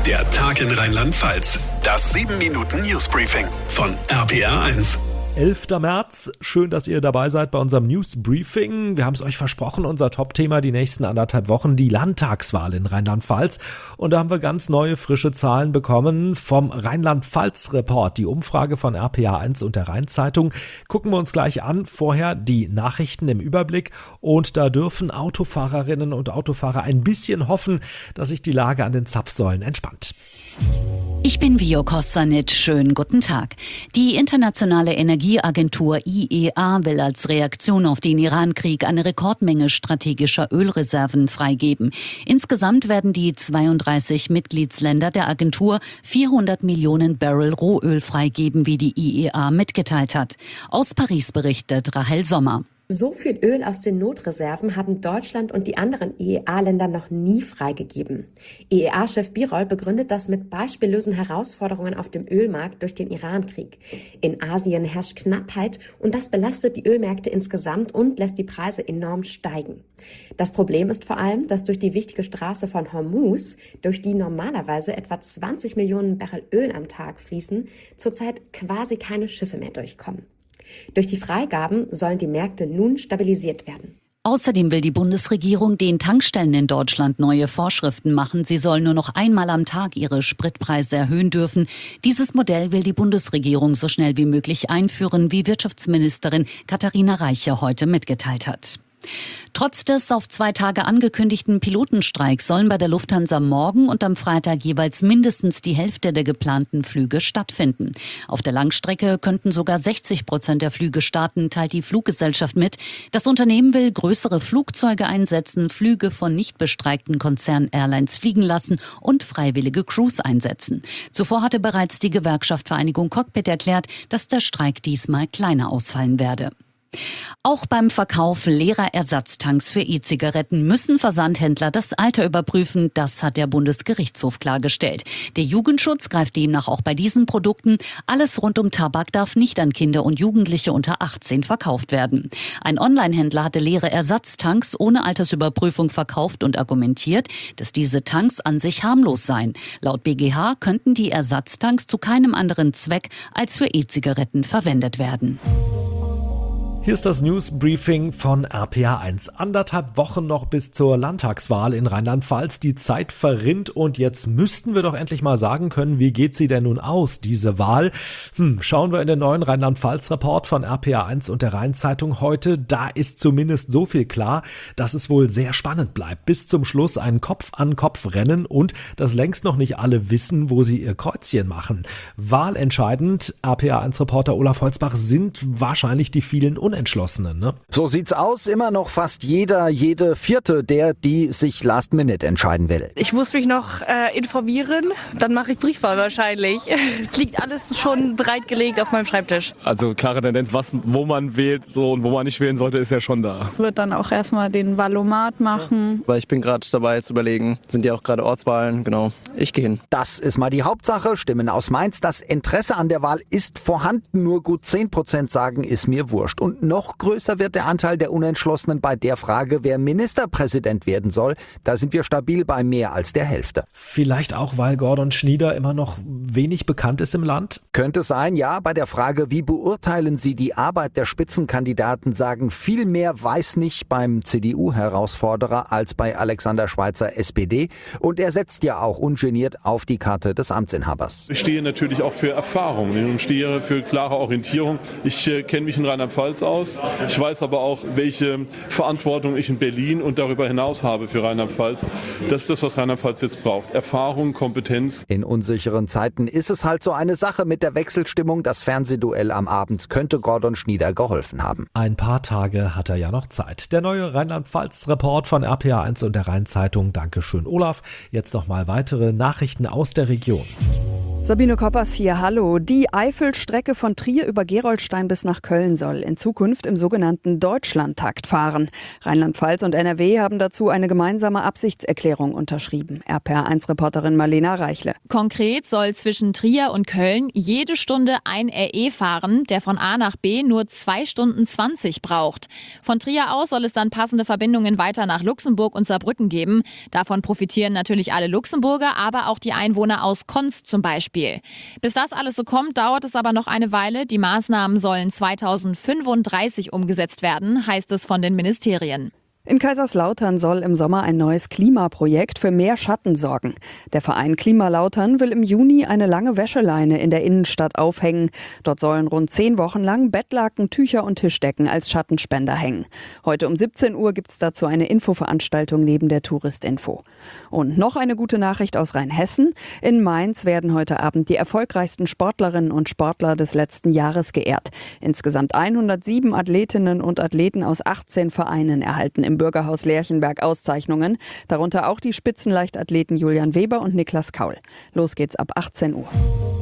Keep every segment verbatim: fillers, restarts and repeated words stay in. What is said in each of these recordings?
Der Tag in Rheinland-Pfalz. Das sieben Minuten Newsbriefing von R P R eins. elfter März, schön, dass ihr dabei seid bei unserem Newsbriefing. Wir haben es euch versprochen, unser Top-Thema die nächsten anderthalb Wochen, die Landtagswahl in Rheinland-Pfalz. Und da haben wir ganz neue, frische Zahlen bekommen vom Rheinland-Pfalz-Report, die Umfrage von R P R eins und der Rhein-Zeitung. Gucken wir uns gleich an, vorher die Nachrichten im Überblick. Und da dürfen Autofahrerinnen und Autofahrer ein bisschen hoffen, dass sich die Lage an den Zapfsäulen entspannt. Ich bin Vio Kostanic. Schönen guten Tag. Die internationale Energieagentur I E A will als Reaktion auf den Iran-Krieg eine Rekordmenge strategischer Ölreserven freigeben. Insgesamt werden die zweiunddreißig Mitgliedsländer der Agentur vierhundert Millionen Barrel Rohöl freigeben, wie die I E A mitgeteilt hat. Aus Paris berichtet Rahel Sommer. So viel Öl aus den Notreserven haben Deutschland und die anderen I E A-Länder noch nie freigegeben. I E A-Chef Birol begründet das mit beispiellosen Herausforderungen auf dem Ölmarkt durch den Iran-Krieg. In Asien herrscht Knappheit und das belastet die Ölmärkte insgesamt und lässt die Preise enorm steigen. Das Problem ist vor allem, dass durch die wichtige Straße von Hormuz, durch die normalerweise etwa zwanzig Millionen Barrel Öl am Tag fließen, zurzeit quasi keine Schiffe mehr durchkommen. Durch die Freigaben sollen die Märkte nun stabilisiert werden. Außerdem will die Bundesregierung den Tankstellen in Deutschland neue Vorschriften machen. Sie sollen nur noch einmal am Tag ihre Spritpreise erhöhen dürfen. Dieses Modell will die Bundesregierung so schnell wie möglich einführen, wie Wirtschaftsministerin Katharina Reiche heute mitgeteilt hat. Trotz des auf zwei Tage angekündigten Pilotenstreiks sollen bei der Lufthansa morgen und am Freitag jeweils mindestens die Hälfte der geplanten Flüge stattfinden. Auf der Langstrecke könnten sogar sechzig Prozent der Flüge starten, teilt die Fluggesellschaft mit. Das Unternehmen will größere Flugzeuge einsetzen, Flüge von nicht bestreikten Konzern-Airlines fliegen lassen und freiwillige Crews einsetzen. Zuvor hatte bereits die Gewerkschaft Vereinigung Cockpit erklärt, dass der Streik diesmal kleiner ausfallen werde. Auch beim Verkauf leerer Ersatztanks für E-Zigaretten müssen Versandhändler das Alter überprüfen. Das hat der Bundesgerichtshof klargestellt. Der Jugendschutz greift demnach auch bei diesen Produkten. Alles rund um Tabak darf nicht an Kinder und Jugendliche unter achtzehn verkauft werden. Ein Onlinehändler hatte leere Ersatztanks ohne Altersüberprüfung verkauft und argumentiert, dass diese Tanks an sich harmlos seien. Laut B G H könnten die Ersatztanks zu keinem anderen Zweck als für E-Zigaretten verwendet werden. Hier ist das Newsbriefing von R P R eins. Anderthalb Wochen noch bis zur Landtagswahl in Rheinland-Pfalz. Die Zeit verrinnt und jetzt müssten wir doch endlich mal sagen können, wie geht sie denn nun aus, diese Wahl? Hm, schauen wir in den neuen Rheinland-Pfalz-Report von R P R eins und der Rhein-Zeitung heute. Da ist zumindest so viel klar, dass es wohl sehr spannend bleibt. Bis zum Schluss ein Kopf-an-Kopf-Rennen und dass längst noch nicht alle wissen, wo sie ihr Kreuzchen machen. Wahlentscheidend, R P R eins-Reporter Olaf Holzbach, sind wahrscheinlich die vielen Unentschlossenen, ne? So sieht's aus. Immer noch fast jeder, jede Vierte, der, die sich last minute entscheiden will. Ich muss mich noch äh, informieren. Dann mache ich Briefwahl wahrscheinlich. Es liegt alles schon bereitgelegt auf meinem Schreibtisch. Also klare Tendenz, was, wo man wählt so und wo man nicht wählen sollte, ist ja schon da. Ich würde dann auch erstmal den Wahlomat machen. Weil ich bin gerade dabei zu überlegen, sind ja auch gerade Ortswahlen, genau. Ich gehe hin. Das ist mal die Hauptsache. Stimmen aus Mainz. Das Interesse an der Wahl ist vorhanden. Nur gut zehn Prozent sagen, ist mir wurscht. Und noch größer wird der Anteil der Unentschlossenen bei der Frage, wer Ministerpräsident werden soll. Da sind wir stabil bei mehr als der Hälfte. Vielleicht auch, weil Gordon Schnieder immer noch wenig bekannt ist im Land? Könnte sein, ja. Bei der Frage, wie beurteilen Sie die Arbeit der Spitzenkandidaten, sagen viel mehr weiß nicht beim C D U-Herausforderer als bei Alexander Schweitzer S P D. Und er setzt ja auch ungeniert auf die Karte des Amtsinhabers. Ich stehe natürlich auch für Erfahrung und stehe für klare Orientierung. Ich äh, kenne mich in Rheinland-Pfalz aus. Ich weiß aber auch, welche Verantwortung ich in Berlin und darüber hinaus habe für Rheinland-Pfalz. Das ist das, was Rheinland-Pfalz jetzt braucht. Erfahrung, Kompetenz. In unsicheren Zeiten ist es halt so eine Sache mit der Wechselstimmung. Das Fernsehduell am Abend könnte Gordon Schnieder geholfen haben. Ein paar Tage hat er ja noch Zeit. Der neue Rheinland-Pfalz-Report von R P R eins und der Rhein-Zeitung. Dankeschön, Olaf. Jetzt nochmal weitere Nachrichten aus der Region. Sabine Koppers hier, hallo. Die Eifelstrecke von Trier über Gerolstein bis nach Köln soll in Zukunft im sogenannten Deutschlandtakt fahren. Rheinland-Pfalz und N R W haben dazu eine gemeinsame Absichtserklärung unterschrieben. R P R eins Reporterin Marlena Reichle. Konkret soll zwischen Trier und Köln jede Stunde ein R E fahren, der von A nach B nur zwei Stunden zwanzig braucht. Von Trier aus soll es dann passende Verbindungen weiter nach Luxemburg und Saarbrücken geben. Davon profitieren natürlich alle Luxemburger, aber auch die Einwohner aus Konz zum Beispiel. Bis das alles so kommt, dauert es aber noch eine Weile. Die Maßnahmen sollen zweitausendfünfunddreißig umgesetzt werden, heißt es von den Ministerien. In Kaiserslautern soll im Sommer ein neues Klimaprojekt für mehr Schatten sorgen. Der Verein Klimalautern will im Juni eine lange Wäscheleine in der Innenstadt aufhängen. Dort sollen rund zehn Wochen lang Bettlaken, Tücher und Tischdecken als Schattenspender hängen. Heute um siebzehn Uhr gibt es dazu eine Infoveranstaltung neben der Touristinfo. Und noch eine gute Nachricht aus Rheinhessen. In Mainz werden heute Abend die erfolgreichsten Sportlerinnen und Sportler des letzten Jahres geehrt. Insgesamt hundertsieben Athletinnen und Athleten aus achtzehn Vereinen erhalten im Bürgerhaus Lerchenberg Auszeichnungen, darunter auch die Spitzenleichtathleten Julian Weber und Niklas Kaul. Los geht's ab achtzehn Uhr.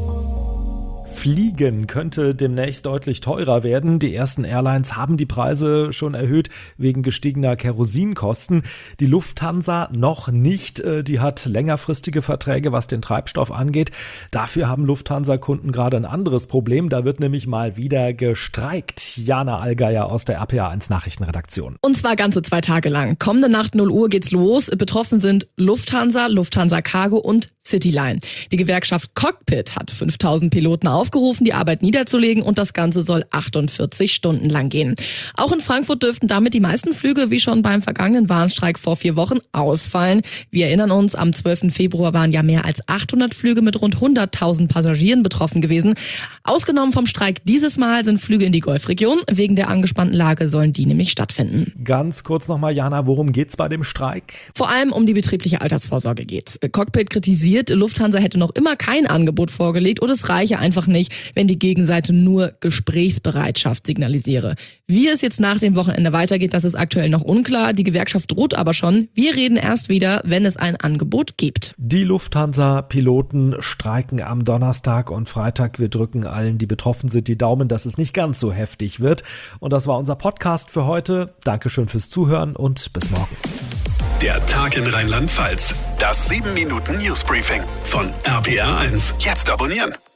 Fliegen könnte demnächst deutlich teurer werden. Die ersten Airlines haben die Preise schon erhöht wegen gestiegener Kerosinkosten. Die Lufthansa noch nicht. Die hat längerfristige Verträge, was den Treibstoff angeht. Dafür haben Lufthansa-Kunden gerade ein anderes Problem. Da wird nämlich mal wieder gestreikt. Jana Allgeier aus der R P R eins Nachrichtenredaktion. Und zwar ganze zwei Tage lang. Kommende Nacht null Uhr geht's los. Betroffen sind Lufthansa, Lufthansa Cargo und Cityline. Die Gewerkschaft Cockpit hat fünftausend Piloten aufgerufen, die Arbeit niederzulegen, und das Ganze soll achtundvierzig Stunden lang gehen. Auch in Frankfurt dürften damit die meisten Flüge, wie schon beim vergangenen Warnstreik vor vier Wochen, ausfallen. Wir erinnern uns, am zwölften Februar waren ja mehr als achthundert Flüge mit rund hunderttausend Passagieren betroffen gewesen. Ausgenommen vom Streik dieses Mal sind Flüge in die Golfregion. Wegen der angespannten Lage sollen die nämlich stattfinden. Ganz kurz nochmal, Jana, worum geht's bei dem Streik? Vor allem um die betriebliche Altersvorsorge geht's. Cockpit kritisiert, Lufthansa hätte noch immer kein Angebot vorgelegt und es reiche einfach nicht, wenn die Gegenseite nur Gesprächsbereitschaft signalisiere. Wie es jetzt nach dem Wochenende weitergeht, das ist aktuell noch unklar. Die Gewerkschaft droht aber schon. Wir reden erst wieder, wenn es ein Angebot gibt. Die Lufthansa-Piloten streiken am Donnerstag und Freitag. Wir drücken allen, die betroffen sind, die Daumen, dass es nicht ganz so heftig wird. Und das war unser Podcast für heute. Dankeschön fürs Zuhören und bis morgen. Der Tag in Rheinland-Pfalz. Das sieben Minuten Newsbriefing von R P R eins. Jetzt abonnieren.